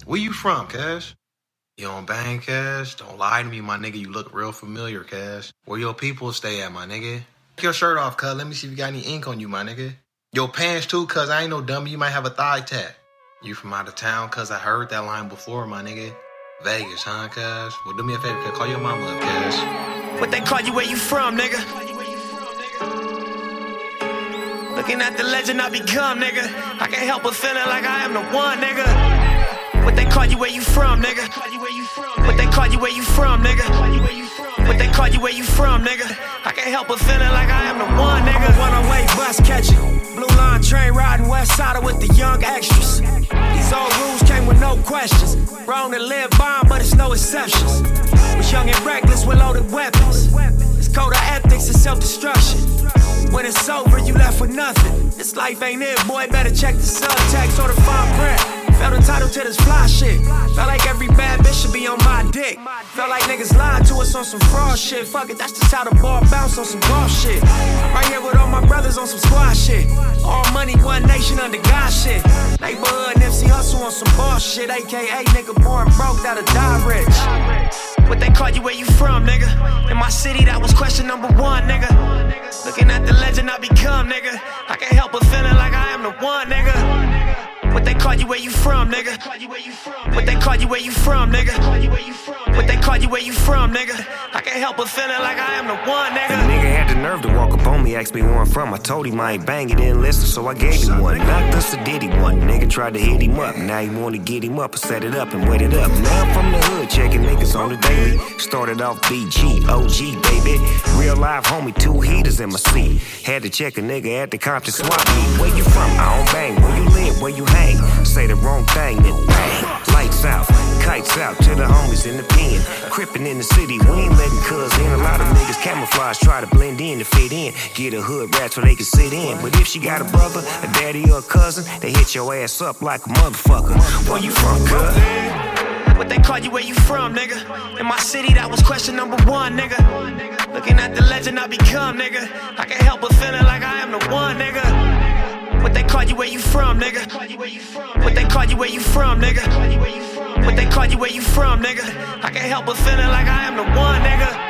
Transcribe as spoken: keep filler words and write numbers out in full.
Where you from, Cash? You don't bang, Cash? Don't lie to me, my nigga. You look real familiar, Cash. Where your people stay at, my nigga? Take your shirt off, cuz. Let me see if you got any ink on you, my nigga. Your pants, too, cuz. I ain't no dummy. You might have a thigh tat. You from out of town, cuz? I heard that line before, my nigga. Vegas, huh, cuz? Well, do me a favor, cuz. Call your mama up, cuz. What they call you, where you from, nigga? Looking at the legend I become, nigga. I can't help but feeling like I am the one, nigga. What they call you, where you from, nigga? What they call you, where you from, nigga? What they call you, where you from, nigga? I can't help but feeling like I am the one, nigga. One-way bus catching, blue line train riding west side with the young extras. These old rules came with no questions. Wrong to live by, but it's no exceptions. Was young and reckless with loaded weapons. It's code of ethics and self-destruction. When it's over, you left with nothing. This life ain't it, boy, better check the subtext or the fine print. Felt entitled to this fly shit. Felt like every bad bitch should be on my dick. Felt like niggas lied to us on some fraud shit. Fuck it, that's just how the ball bounce on some golf shit. Right here with all my brothers on some squad shit. All money, one nation under God shit. Neighborhood Nipsey Hustle on some boss shit. A K A nigga born broke, that'll die rich. What they call you, where you from, nigga? In my city, that was question number one, nigga. Looking at the legend I become, nigga. I can't help but feeling like I am the one, nigga. What they call you, where you from, nigga? What they call you, where you from, nigga? What they call you, where you from, nigga? I can't help but feeling like I am the one, nigga. The nigga had the nerve to walk up on me, ask me where I'm from. I told him I ain't bang, he didn't listen, so I gave him one. Knocked us a diddy one. Nigga tried to hit him up. Now he wanna get him up and set it up and wet it up. Now I'm from the hood, checking niggas on the daily. Started off B G, O G, baby. Real life homie, two heaters in my seat. Had to check a nigga at the Compton swap meet. Where you from? I don't bang. Where you live? Where you hang? Say the wrong thing, then bang. Lights out, kites out to the homies in the pen. Crippin' in the city, we ain't letting cuz in. A lot of niggas camouflage, try to blend in to fit in. Get a hood rat so they can sit in. But if she got a brother, a daddy or a cousin, they hit your ass up like a motherfucker. Where you from, cuz? What they call you, where you from, nigga? In my city, that was question number one, nigga. Looking at the legend I become, nigga. I can't help but feeling like I am the one, nigga. What they call you, where you from, nigga? What they call you, where you from, nigga? What they call you, where you from, nigga? I can't help but feeling like I am the one, nigga.